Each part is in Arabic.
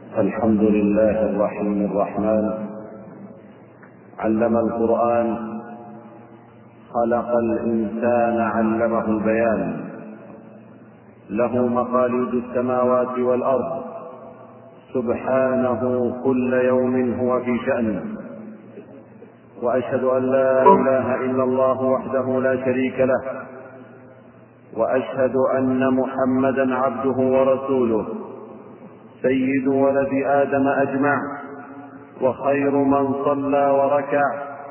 الحمد لله الرحيم الرحمن، علم القرآن، خلق الإنسان، علمه البيان، له مقاليد السماوات والأرض، سبحانه كل يوم هو في شأن. وأشهد أن لا إله إلا الله وحده لا شريك له، وأشهد أن محمدا عبده ورسوله، سيد ولد آدم أجمع، وخير من صلى وركع،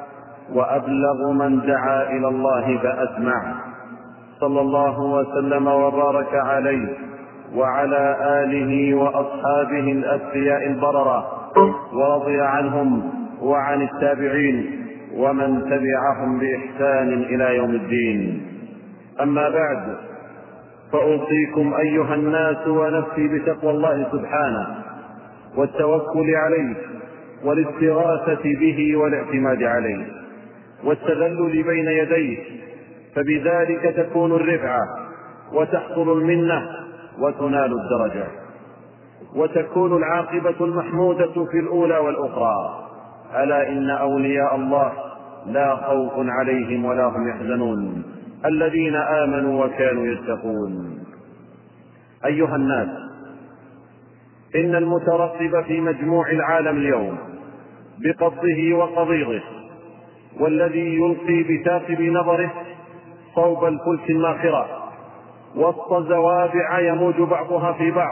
وأبلغ من دعا إلى الله فأسمع، صلى الله وسلم وبارك عليه وعلى آله وأصحابه الأتقياء البررة، ورضي عنهم وعن التابعين ومن تبعهم بإحسان إلى يوم الدين. أما بعد، فأوصيكم أيها الناس ونفسي بتقوى الله سبحانه، والتوكل عليه، والاستغاثة به والاعتماد عليه، والتذلل بين يديه، فبذلك تكون الرفعة، وتحصل المنة، وتنال الدرجة، وتكون العاقبة المحمودة في الأولى والأخرى. ألا إن أولياء الله لا خوف عليهم ولا هم يحزنون، الذين آمنوا وكانوا يتقون. أيها الناس، إن المترقب في مجموع العالم اليوم بقبضه وقضيضه، والذي يلقي بثاقب نظره صوب الفلك الماخرة وسط زوابع يموج بعضها في بعض،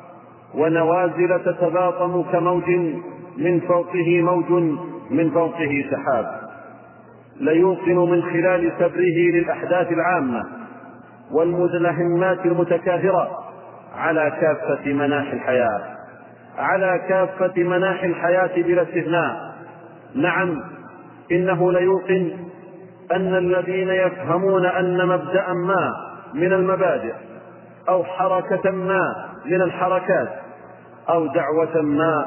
ونوازل تتلاطم كموج من فوقه موج من فوقه سحاب، ليوقن من خلال سبره للأحداث العامة والمدلهمات المتكاثرة على كافة مناحي الحياة، على كافة مناحي الحياة بلا استثناء. نعم، إنه ليوقن أن الذين يفهمون أن مبدأ ما من المبادئ، أو حركة ما من الحركات، أو دعوة ما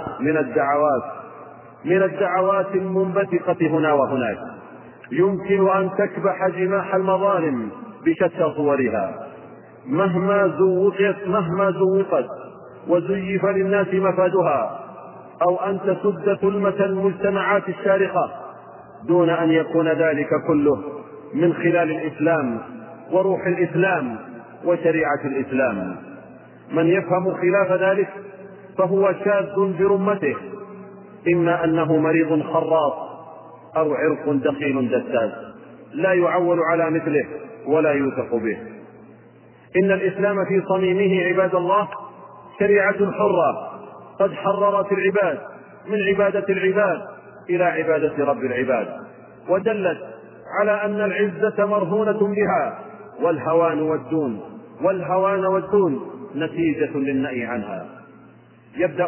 من الدعوات المنبثقة هنا وهناك، يمكن أن تكبح جماح المظالم بشتى صورها، مهما زوقت وزيف للناس مفادها، أو أن تسد ثلمة المجتمعات الشارخة، دون أن يكون ذلك كله من خلال الإسلام وروح الإسلام وشريعة الإسلام. من يفهم خلاف ذلك فهو شاذ برمته، إما أنه مريض خراط أو عرق دخيل دساس لا يعول على مثله ولا يوثق به. إن الإسلام في صميمه عباد الله شريعة حرة، قد حررت العباد من عبادة العباد إلى عبادة رب العباد، ودلت على أن العزة مرهونة بها، والهوان والدون نتيجة للنهي عنها. يبدأ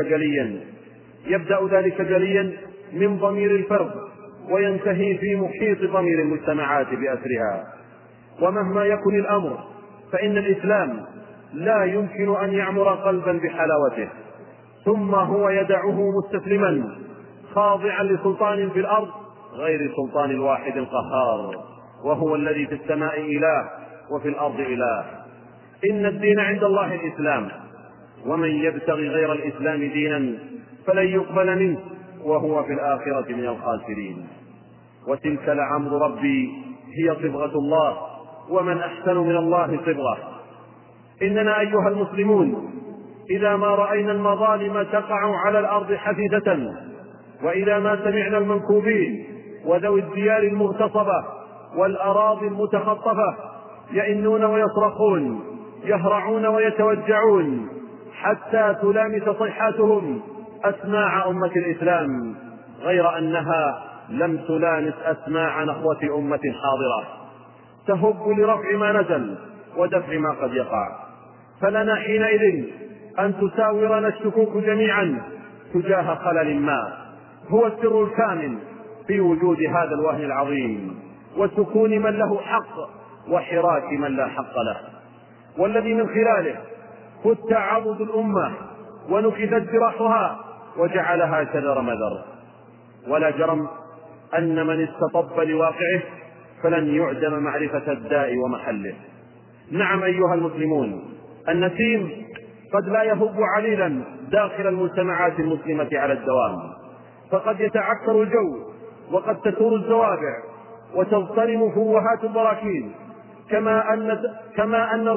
ذلك جليا من ضمير الفرد، وينتهي في محيط ضمير المجتمعات بأسرها. ومهما يكن الأمر، فإن الإسلام لا يمكن أن يعمر قلبا بحلاوته ثم هو يدعه مستسلما خاضعا لسلطان في الأرض غير سلطان الواحد القهار، وهو الذي في السماء إله وفي الأرض إله. إن الدين عند الله الإسلام، ومن يبتغي غير الإسلام دينا فلن يقبل منه وهو في الآخرة من الخاسرين. وتلك لعمر ربي هي صبغة الله، ومن أحسن من الله صبغة. إننا أيها المسلمون إذا ما رأينا المظالم تقع على الأرض حثيثة، وإذا ما سمعنا المنكوبين وذوي الديار المغتصبة والأراضي المتخطفة يئنون ويصرخون، يهرعون ويتوجعون، حتى تلامس صيحاتهم أسماع أمة الإسلام، غير أنها لم تلامس أسماع نخوة أمة حاضرة تهب لرفع ما نزل ودفع ما قد يقع. فلنا حينئذ أن تساورنا الشكوك جميعا تجاه خلل ما هو السر الكامن في وجود هذا الوهن العظيم، وسكون من له حق وحراك من لا حق له، والذي من خلاله فت عضد الأمة ونكثت جراحها وجعلها شذر مذر. ولا جرم أن من استطب لواقعه فلن يعدم معرفة الداء ومحله. نعم أيها المسلمون، النسيم قد لا يهب عليلا داخل المجتمعات المسلمة على الدوام، فقد يتعكر الجو، وقد تثور الزوابع، وتضطرم فوهات البراكين، كما أن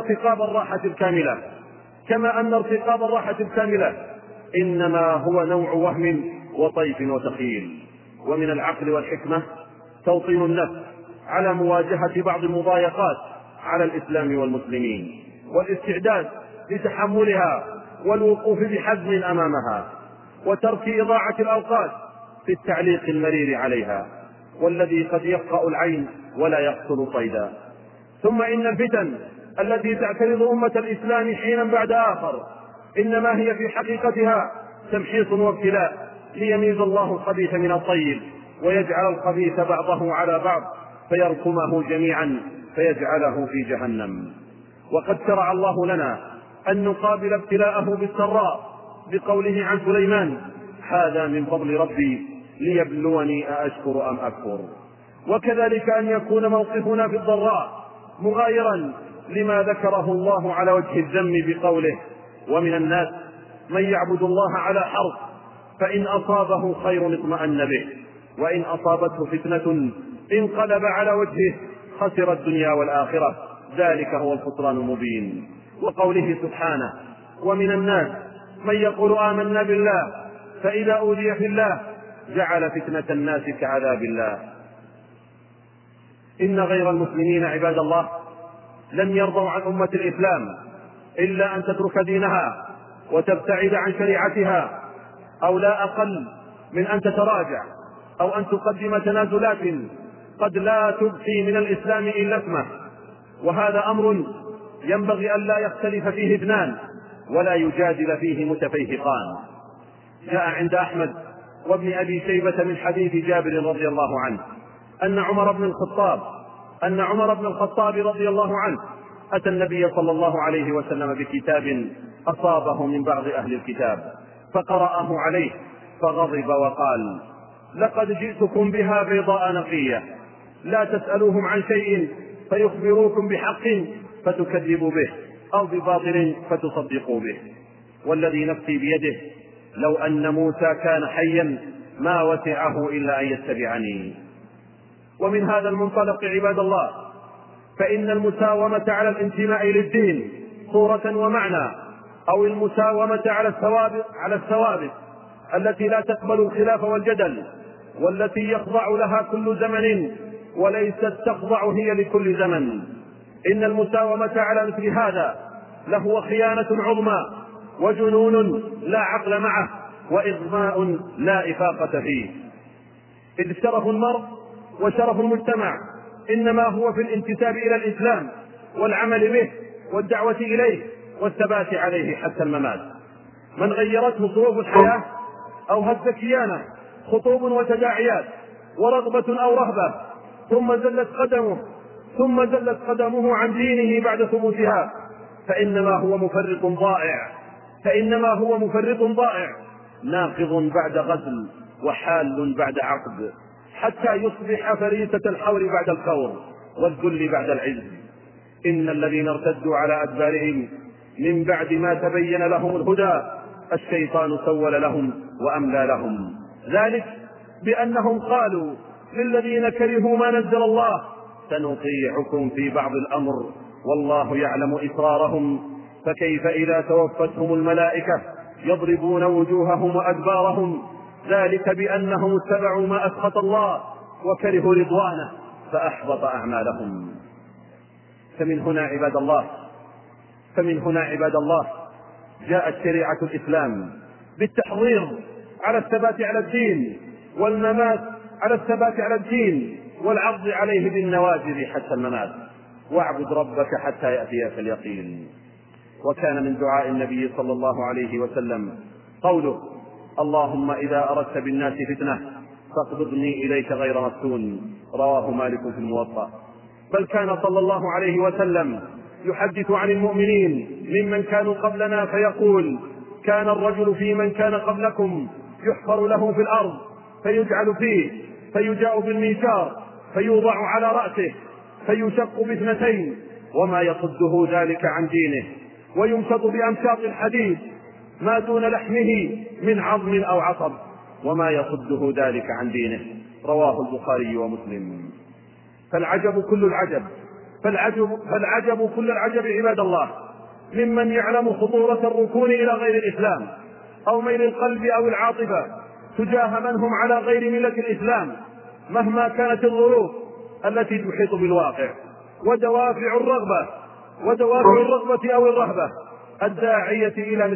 ارتقاب الراحة الكاملة إنما هو نوع وهم وطيف وتخيل. ومن العقل والحكمة توطين النفس على مواجهة بعض المضايقات على الإسلام والمسلمين، والاستعداد لتحملها والوقوف بحزم أمامها، وترك إضاعة الأوقات في التعليق المرير عليها، والذي قد يفقأ العين ولا يقتل صيدا. ثم إن الفتن التي تعترض أمة الإسلام حينا بعد آخر إنما هي في حقيقتها تمحيص وابتلاء، ليميز الله الخبيث من الطيب، ويجعل الخبيث بعضه على بعض فيركمه جميعا فيجعله في جهنم. وقد شرع الله لنا أن نقابل ابتلاءه بالسراء بقوله عن سليمان: هذا من فضل ربي ليبلوني أأشكر أم أكفر. وكذلك أن يكون موقفنا في الضراء مغايرا لما ذكره الله على وجه الذم بقوله: ومن الناس من يعبد الله على حرف، فإن أصابه خير اطمأن به، وإن أصابته فتنة انقلب على وجهه خسر الدنيا والآخرة، ذلك هو الخسران المبين. وقوله سبحانه: ومن الناس من يقول آمنا بالله فإذا أوذي في الله جعل فتنة الناس كعذاب الله. إن غير المسلمين عباد الله لن يرضوا عن أمة الإسلام إلا أن تترك دينها وتبتعد عن شريعتها، أو لا أقل من أن تتراجع، أو أن تقدم تنازلات قد لا تبقي من الإسلام إلا اسمه. وهذا أمر ينبغي أن لا يختلف فيه اثنان ولا يجادل فيه متفيهقان. جاء عند أحمد وابن أبي شيبة من حديث جابر رضي الله عنه أن عمر بن الخطاب رضي الله عنه أتى النبي صلى الله عليه وسلم بكتاب أصابه من بعض أهل الكتاب، فقرأه عليه فغضب وقال: لقد جئتكم بها بيضاء نقية، لا تسألوهم عن شيء فيخبروكم بحق فتكذبوا به، أو بباطل فتصدقوا به، والذي نفسي بيده لو أن موسى كان حيا ما وسعه إلا أن يتبعني. ومن هذا المنطلق عباد الله فإن المساومة على الانتماء للدين صورة ومعنى، أو المساومة على الثوابت التي لا تقبل الخلاف والجدل، والتي يخضع لها كل زمن وليست تخضع هي لكل زمن، إن المساومة على مثل هذا لهو خيانة عظمى، وجنون لا عقل معه، وإغماء لا إفاقة فيه. إذ شرف المرء وشرف المجتمع إنما هو في الانتساب إلى الإسلام والعمل به والدعوة إليه والثبات عليه حتى الممات. من غيرته ظروف الحياة أو هز كيانه خطوب وتداعيات ورغبة أو رهبة ثم زلت قدمه عن دينه بعد ثبوتها، فإنما هو مفرط ضائع ناقض بعد غزل وحال بعد عقد، حتى يصبح فريسة الحور بعد الكور والذل بعد العز. إن الذين ارتدوا على أدبارهم من بعد ما تبين لهم الهدى الشيطان سول لهم وأملى لهم، ذلك بأنهم قالوا للذين كرهوا ما نزل الله سنطيعكم في بعض الأمر والله يعلم إسرارهم، فكيف إذا توفتهم الملائكة يضربون وجوههم وأدبارهم، ذلك بأنهم اتبعوا ما أسخط الله وكرهوا رضوانه فأحبط أعمالهم. فمن هنا عباد الله جاءت شريعة الإسلام بالتحضير على الثبات على الدين، والممات على الثبات على الدين، والعض عليه بالنواجذ حتى الممات، واعبد ربك حتى يأتيك اليقين. وكان من دعاء النبي صلى الله عليه وسلم قوله: اللهم إذا أردت بالناس فتنة فاقبضني إليك غير مفتون، رواه مالك في الموطأ. بل كان صلى الله عليه وسلم يحدث عن المؤمنين ممن كانوا قبلنا فيقول: كان الرجل في من كان قبلكم يحفر له في الأرض فيجعل فيه، فيجاء بالمنشار فيوضع على رأسه فيشق باثنتين وما يصده ذلك عن دينه، ويمشط بأمشاط الحديد ما دون لحمه من عظم أو عصب، وما يصده ذلك عن دينه. رواه البخاري ومسلم. فالعجب كل العجب، فالعجب كل العجب عباد الله ممن يعلم خطورة الركون إلى غير الإسلام، أو ميل القلب أو العاطفة تجاه من هم على غير ملة الإسلام، مهما كانت الظروف التي تحيط بالواقع، ودوافع الرغبة أو الرهبة الداعية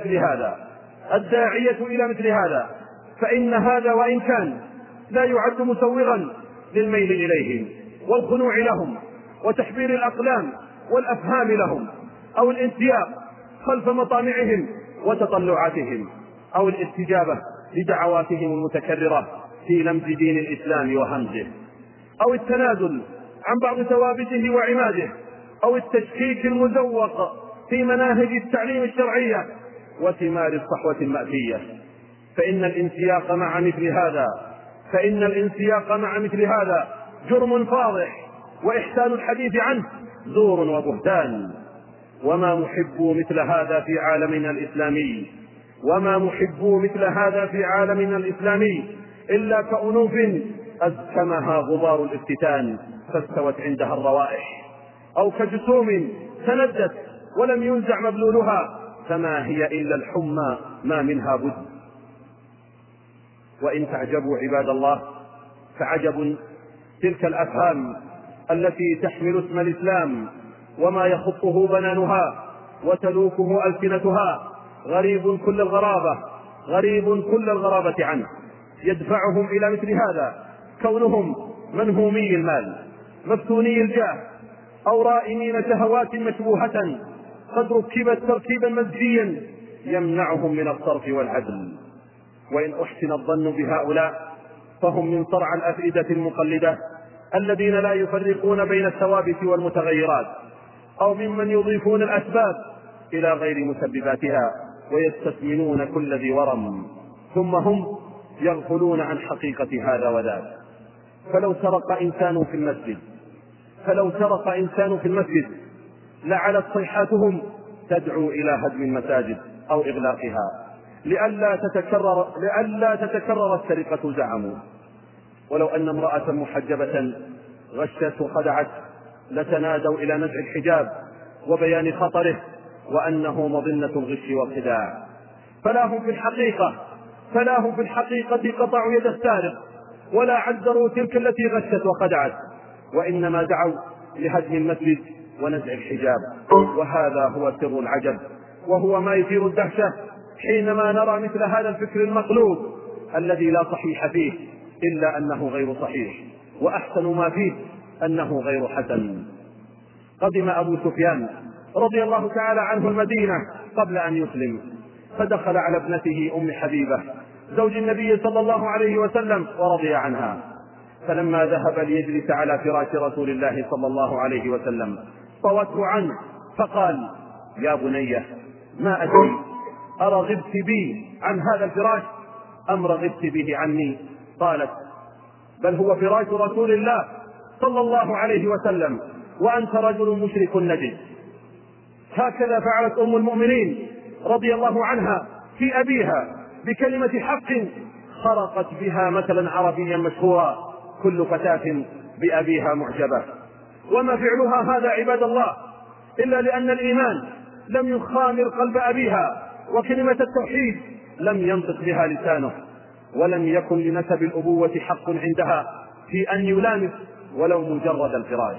إلى مثل هذا، فإن هذا وإن كان لا يعد مسوغا للميل إليهم والخنوع لهم وتحبير الأقلام والأفهام لهم، أو الانسياق خلف مطامعهم وتطلعاتهم، أو الاستجابة لدعواتهم المتكررة في لمز دين الإسلام وهمزه، أو التنازل عن بعض ثوابته وعماده، أو التشكيك المزوق في مناهج التعليم الشرعية وثمار الصحوة المأتية. فإن الانسياق مع مثل هذا جرم فاضح، وإحسان الحديث عنه زور وبهتان. وما محبوا مثل هذا في عالمنا الإسلامي إلا كأنوف أزكمها غبار الافتتان فاستوت عندها الروائح، أو كجسوم تندت ولم ينزع مبلولها فما هي إلا الحمى ما منها بد. وإن تعجبوا عباد الله فعجب تلك الأفهام التي تحمل اسم الإسلام وما يخطه بنانها وتلوكه ألسنتها غريب كل الغرابة عنه، يدفعهم إلى مثل هذا كونهم منهومي المال مفتوني الجاه، أو رائمين شهوات مشبوهة قد ركبت تركيبا مزجيا يمنعهم من الصرف والعدل. وإن أحسن الظن بهؤلاء فهم من صرع الأفئدة المقلدة الذين لا يفرقون بين الثوابت والمتغيرات، أو ممن يضيفون الأسباب إلى غير مسبباتها ويستثمنون كل ذي ورم، ثم هم يغفلون عن حقيقة هذا وذاك. فلو سرق إنسان في المسجد لعلت صيحاتهم تدعو إلى هدم المساجد أو إغلاقها لئلا تتكرر السرقة زعموا. ولو أن امرأة محجبة غشت وخدعت لتنادوا إلى نزع الحجاب وبيان خطره وأنه مظنة الغش والخداع. فلا هم في الحقيقة قطعوا يد السارق ولا عذروا تلك التي غشت وخدعت، وإنما دعوا لهدم المسجد ونزع الحجاب. وهذا هو سر العجب، وهو ما يثير الدهشة حينما نرى مثل هذا الفكر المقلوب الذي لا صحيح فيه إلا أنه غير صحيح، وأحسن ما فيه أنه غير حسن. قدم أبو سفيان رضي الله تعالى عنه المدينة قبل أن يسلم، فدخل على ابنته أم حبيبة زوج النبي صلى الله عليه وسلم ورضي عنها، فلما ذهب ليجلس على فراش رسول الله صلى الله عليه وسلم طوته عنه فقال: يا بني، ما أدري أرغبت بي عن هذا الفراش أم رغبت به عني؟ قالت: بل هو فراش رسول الله صلى الله عليه وسلم وأنت رجل مشرك نجس. هكذا فعلت أم المؤمنين رضي الله عنها في أبيها بكلمة حق خرقت بها مثلا عربيا مشهورا: كل فتاة بأبيها معجبة. وما فعلها هذا عباد الله إلا لأن الإيمان لم يخامر قلب أبيها، وكلمة التوحيد لم ينطق بها لسانه، ولم يكن لنسب الأبوة حق عندها في أن يلامس ولو مجرد الفراش.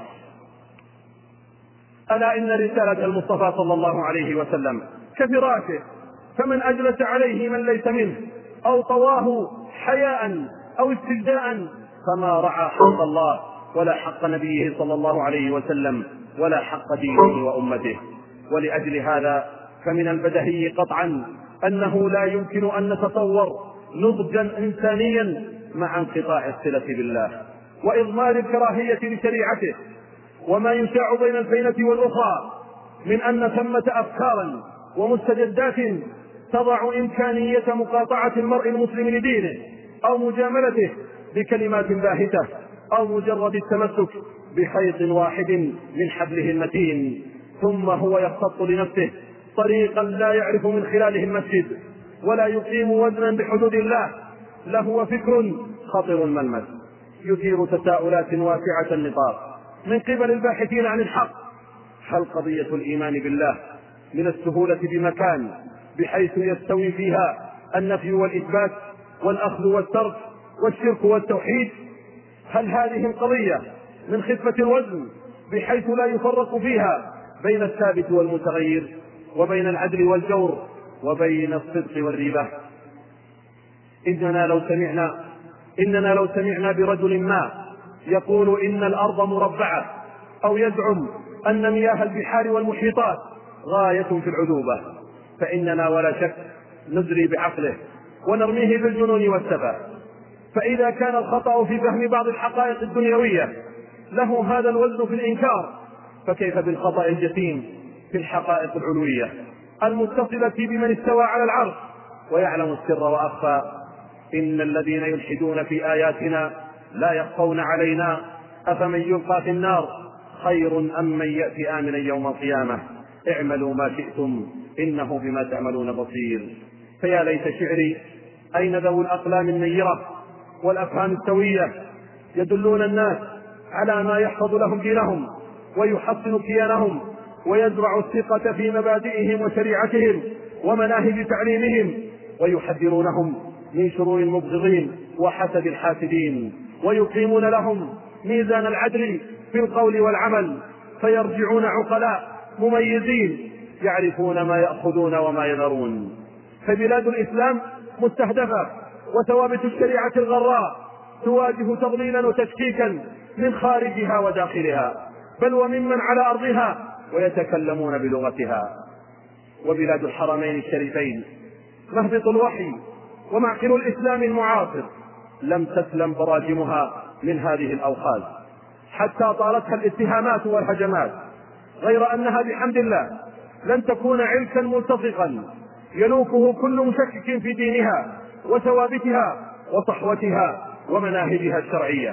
ألا إن رسالة المصطفى صلى الله عليه وسلم كفراشه، فمن أجلس عليه من ليس منه أو طواه حياء أو استجداء فما رعى حق الله ولا حق نبيه صلى الله عليه وسلم ولا حق دينه وأمته. ولأجل هذا فمن البديهي قطعا أنه لا يمكن أن نتصور نضجا إنسانيا مع انقطاع الصلة بالله وإضمار الكراهية لشريعته، وما يشاع بين الفينة والأخرى من أن ثمة أفكارا ومستجدات تضع إمكانية مقاطعة المرء المسلم لدينه أو مجاملته بكلمات باهتة أو مجرد التمسك بخيط واحد من حبله المتين، ثم هو يخطط لنفسه طريقا لا يعرف من خلاله المسجد ولا يقيم وزنا بحدود الله لهو فكر خطر الملمس يثير تساؤلات واسعة النطاق من قبل الباحثين عن الحق. هل قضية الإيمان بالله من السهولة بمكان بحيث يستوي فيها النفي والإثبات والأخذ والترك والشرك والتوحيد؟ هل هذه القضية من خفة الوزن بحيث لا يفرق فيها بين الثابت والمتغير وبين العدل والجور وبين الصدق والريبة؟ إننا لو سمعنا برجل ما يقول إن الأرض مربعة أو يزعم أن مياه البحار والمحيطات غاية في العذوبة فإننا ولا شك نزري بعقله ونرميه بالجنون والسفه. فإذا كان الخطأ في فهم بعض الحقائق الدنيوية له هذا الوزن في الإنكار، فكيف بالخطأ الجسيم في الحقائق العلوية المتصلة بمن استوى على العرش ويعلم السر وأخفى؟ إن الذين يلحدون في آياتنا لا يخفون علينا أفمن يلقى في النار خير أم من يأتي آمنا يوم القيامة اعملوا ما شئتم إنه بما تعملون بصير. فيا ليت شعري أين ذو الأقلام النيرة والأفهام السوية يدلون الناس على ما يحفظ لهم دينهم ويحصن كيانهم ويزرع الثقة في مبادئهم وشريعتهم ومناهج تعليمهم، ويحذرونهم من شرور المبغضين وحسد الحاسدين، ويقيمون لهم ميزان العدل في القول والعمل، فيرجعون عقلاء مميزين يعرفون ما يأخذون وما يذرون. فبلاد الإسلام مستهدفة، وثوابت الشريعة الغراء تواجه تضليلا وتشكيكا من خارجها وداخلها، بل وممن على أرضها ويتكلمون بلغتها. وبلاد الحرمين الشريفين مهبط الوحي ومعقل الإسلام المعاصر لم تسلم براجمها من هذه الأوخاذ حتى طالتها الاتهامات والهجمات، غير أنها بحمد الله لن تكون علكا ملتصقا يلوكه كل مشكك في دينها وثوابتها وصحوتها ومناهجها الشرعية.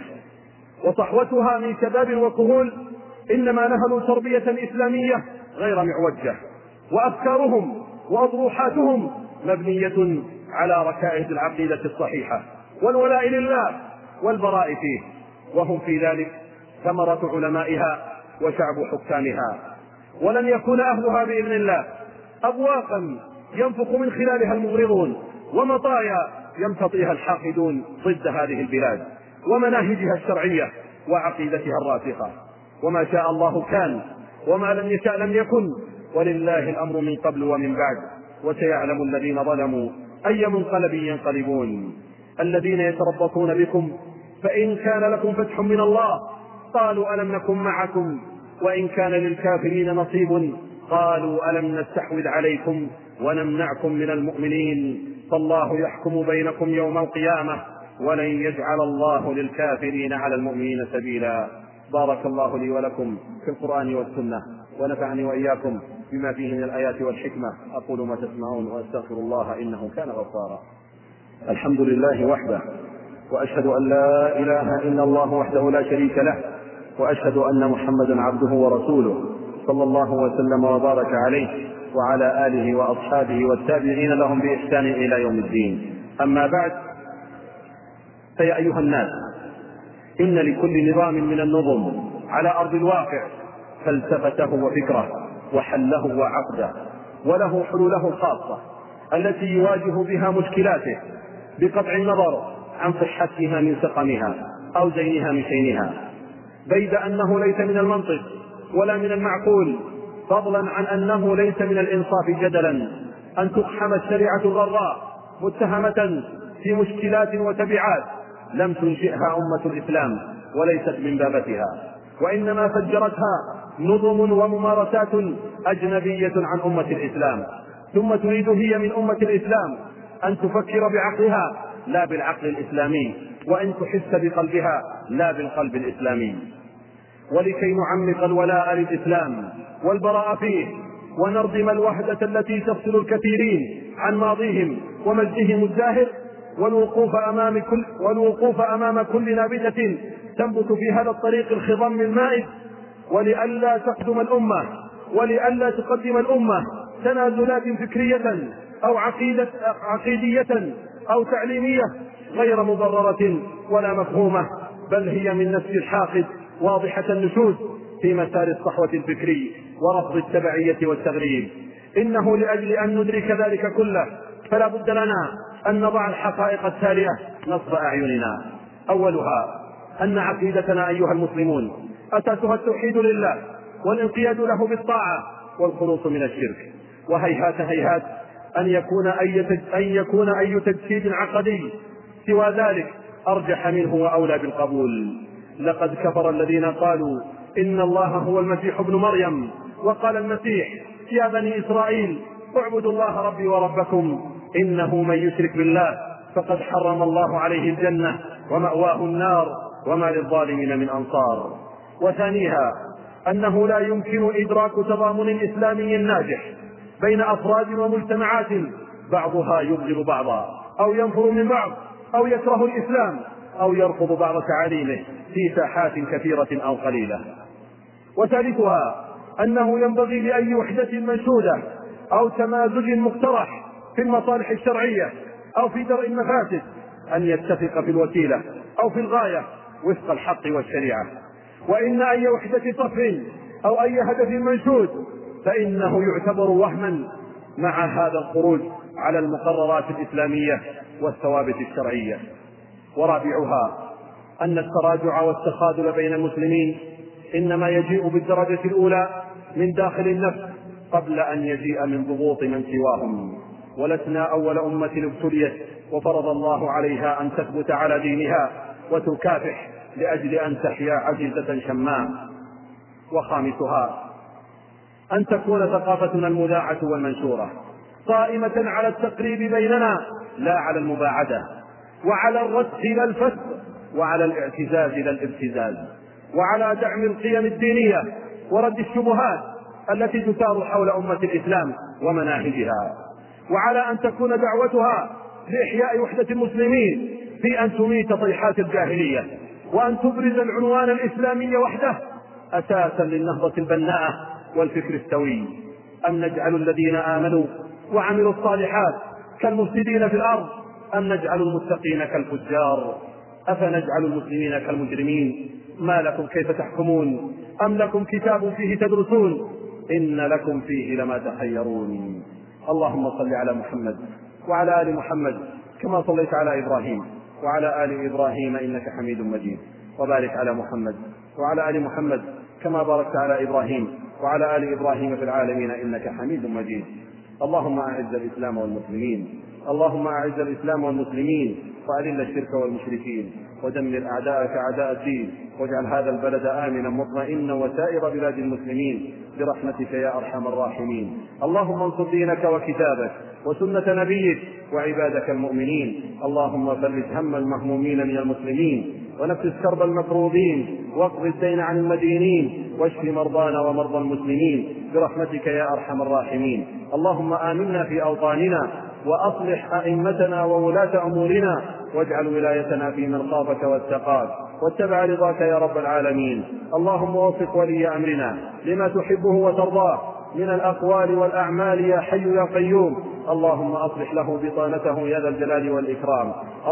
وصحوتها من شباب وكهول إنما نهلوا تربية إسلامية غير معوجة، وأفكارهم وأطروحاتهم مبنية على ركائز العقيدة الصحيحة والولاء لله والبراء فيه، وهم في ذلك ثمرة علمائها وشعب حكامها. ولن يكون أهلها بإذن الله أبواقا ينفخ من خلالها المغرضون ومطايا يمتطيها الحاقدون ضد هذه البلاد ومناهجها الشرعية وعقيدتها الراسخة. وما شاء الله كان وما لم يشاء لم يكن، ولله الأمر من قبل ومن بعد، وسيعلم الذين ظلموا أي منقلب ينقلبون. الذين يتربصون بكم فإن كان لكم فتح من الله قالوا ألم نكن معكم وإن كان للكافرين نصيب قالوا ألم نستحوذ عليكم ونمنعكم من المؤمنين فالله يحكم بينكم يوم القيامة ولن يجعل الله للكافرين على المؤمنين سبيلا. بارك الله لي ولكم في القرآن والسنة، ونفعني وإياكم بما فيه من الآيات والحكمة. أقول ما تسمعون وأستغفر الله إنه كان غفارا. الحمد لله وحده، وأشهد أن لا إله إلا الله وحده لا شريك له، وأشهد أن محمدا عبده ورسوله صلى الله وسلم وبارك عليه وعلى آله وأصحابه والتابعين لهم بإحسان إلى يوم الدين. أما بعد، فيا أيها الناس، إن لكل نظام من النظم على أرض الواقع فلسفته وفكره وحله وعقده، وله حلوله الخاصة التي يواجه بها مشكلاته بقطع النظر عن صحتها من سقمها أو زينها من شينها، بيد أنه ليس من المنطق ولا من المعقول، فضلا عن أنه ليس من الإنصاف جدلا أن تقحم الشريعة الغراء متهمة في مشكلات وتبعات لم تنشئها أمة الإسلام وليست من بابتها، وإنما فجرتها نظم وممارسات أجنبية عن أمة الإسلام، ثم تريد هي من أمة الإسلام أن تفكر بعقلها لا بالعقل الإسلامي، وأن تحس بقلبها لا بالقلب الإسلامي. ولكي نعمق الولاء للإسلام والبراء فيه ونردم الوحدة التي تفصل الكثيرين عن ماضيهم ومجدهم الزاهر، والوقوف أمام كل نابتة تنبت في هذا الطريق الخضم المائد، ولئلا تقدم الأمة تنازلات فكرية أو عقيدية أو تعليمية غير مبررة ولا مفهومة، بل هي من نفس الحاقد واضحة النشوز في مسار الصحوة الفكري ورفض التبعية والتغريب. إنه لأجل أن ندرك ذلك كله فلا بد لنا أن نضع الحقائق التالية نصب أعيننا. أولها أن عقيدتنا أيها المسلمون أساسها التوحيد لله والانقياد له بالطاعة والخلوص من الشرك، وهيهات هيهات أن يكون أي تجسيد عقدي سوى ذلك أرجح منه وأولى بالقبول. لقد كفر الذين قالوا إن الله هو المسيح ابن مريم، وقال المسيح يا بني إسرائيل اعبدوا الله ربي وربكم إنه من يشرك بالله فقد حرم الله عليه الجنة ومأواه النار وما للظالمين من أنصار. وثانيها أنه لا يمكن إدراك تضامن إسلامي ناجح بين أفراد ومجتمعات بعضها يبغض بعضا أو ينفر من بعض أو يكره الإسلام أو يرفض بعض تعاليمه في ساحات كثيرة أو قليلة. وثالثها أنه ينبغي لأي وحدة منشودة أو تمازج مقترح في المصالح الشرعية أو في درء المفاسد أن يتفق في الوسيلة أو في الغاية وفق الحق والشريعة. وإن أي وحدة صف أو أي هدف منشود فإنه يعتبر وهما مع هذا الخروج على المقررات الإسلامية والثوابت الشرعية. ورابعها أن التراجع والتخاذل بين المسلمين إنما يجيء بالدرجة الأولى من داخل النفس قبل أن يجيء من ضغوط من سواهم. ولسنا أول أمة ابتليت وفرض الله عليها أن تثبت على دينها وتكافح لأجل أن تحيا عزيزة شماء. وخامسها أن تكون ثقافتنا المذاعة والمنشورة قائمة على التقريب بيننا لا على المباعدة، وعلى الرسخ لا الفسق، وعلى الاعتزاز لا الابتزاز، وعلى دعم القيم الدينية ورد الشبهات التي تثار حول أمة الإسلام ومناهجها، وعلى أن تكون دعوتها لإحياء وحدة المسلمين في أن تميت طيحات الجاهلية وأن تبرز العنوان الإسلامي وحده أساسا للنهضة البناءة والفكر السوي. أم نجعل الذين آمنوا وعملوا الصالحات كالمفسدين في الأرض أم نجعل المتقين كالفجار أفنجعل المسلمين كالمجرمين ما لكم كيف تحكمون أم لكم كتاب فيه تدرسون إن لكم فيه لما تخيرون. اللهم صل على محمد وعلى آل محمد كما صليت على إبراهيم وعلى آل إبراهيم إنك حميد مجيد، وبارك على محمد وعلى آل محمد كما باركت على إبراهيم وعلى آل إبراهيم في العالمين إنك حميد مجيد. اللهم أعز الإسلام والمسلمين، اللهم أعز الإسلام والمسلمين وأذل الشرك والمشركين ودمر أعداءك أعداء الدين، واجعل هذا البلد آمنا مطمئنا وسائر بلاد المسلمين برحمتك يا أرحم الراحمين. اللهم انصر دينك وكتابك وسنة نبيك وعبادك المؤمنين. اللهم فرج هم المهمومين من المسلمين ونفس كرب المكروبين واقض الدين عن المدينين واشف مرضانا ومرضى المسلمين برحمتك يا أرحم الراحمين. اللهم آمنا في أوطاننا وأصلح أئمتنا وولاة أمورنا واجعل ولايتنا في من خافك واتقاك واتبع رضاك يا رب العالمين. اللهم وفق ولي أمرنا لما تحبه وترضاه من الأقوال والأعمال يا حي يا قيوم. اللهم أصلح له بطانته يا ذا الجلال والإكرام.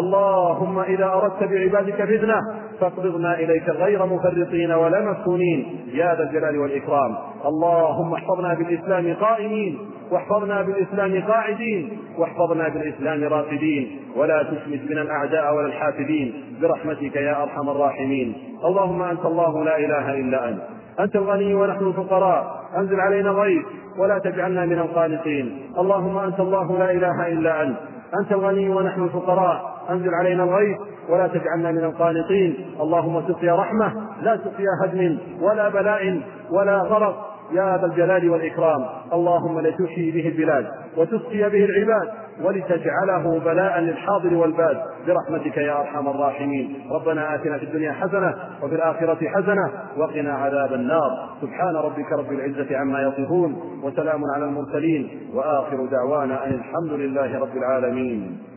اللهم إذا أردت بعبادك فتنة فاقبضنا إليك غير مفرطين ولا مفتونين يا ذا الجلال والإكرام. اللهم احفظنا بالإسلام قائمين واحفظنا بالإسلام قاعدين واحفظنا بالإسلام راقدين ولا تشمت بنا الأعداء ولا الحاسدين برحمتك يا أرحم الراحمين. اللهم أنت الله لا إله إلا أنت، أنت الغني ونحن الفقراء، أنزل علينا غيث ولا تجعلنا من القانطين. اللهم أنت الله لا إله إلا أنت، أنت الغني ونحن الفقراء، أنزل علينا الغيث ولا تجعلنا من القانطين. اللهم سقيا رحمة لا سقيا هدم ولا بلاء ولا غرق يا ذا الجلال والإكرام. اللهم لتحيي به البلاد وتسقي به العباد ولتجعله بلاء للحاضر والباد برحمتك يا أرحم الراحمين. ربنا آتنا في الدنيا حسنة وفي الآخرة حسنة وقنا عذاب النار. سبحان ربك رب العزة عما يصفون وسلام على المرسلين وآخر دعوانا أن الحمد لله رب العالمين.